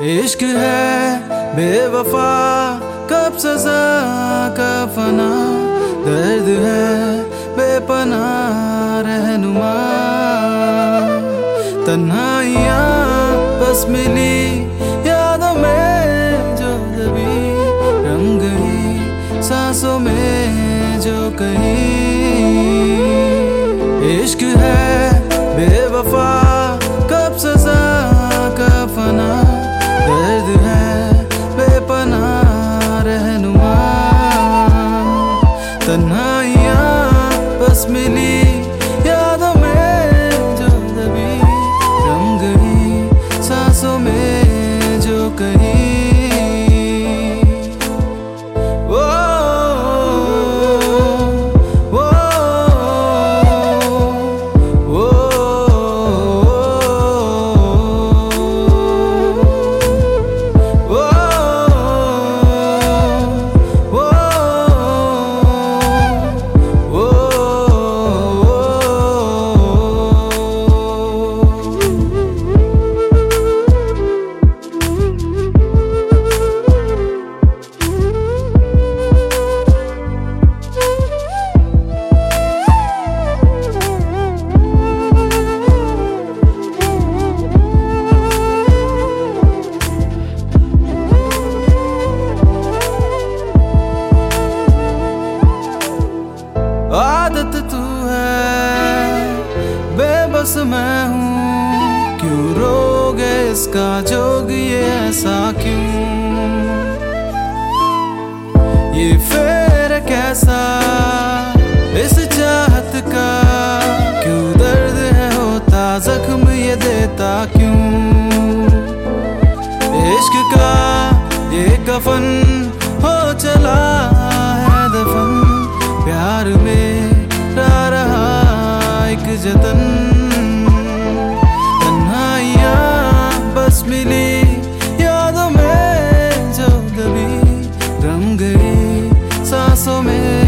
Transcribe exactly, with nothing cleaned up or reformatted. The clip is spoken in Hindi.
इश्क है बेवफा, कब सजा कब फना, दर्द है बेपनाह रहनुमा। तन्हाइयाँ बस मिली यादों में जो दबी, रंग गई सांसों में जो कहीं। इश्क है बेवफा, कब सजा कब फना, दर्द है बेपनाह रहनुमा। तन्हाइयाँ बस मिली यादों में जो दबी, रंग गई सांसों में जो कहीं। आदत तू है बेबस मैं हूँ, क्यों रोगे इसका जोग ये ऐसा क्यों। ये फेर कैसा इस चाहत का, क्यों दर्द है होता जख्म ये देता क्यों। इश्क का ये कफन हो चला है दफन, प्यार में रा रहा एक जतन। तन्हाइयाँ बस मिली यादों में जो दबी, रंग गई सांसों में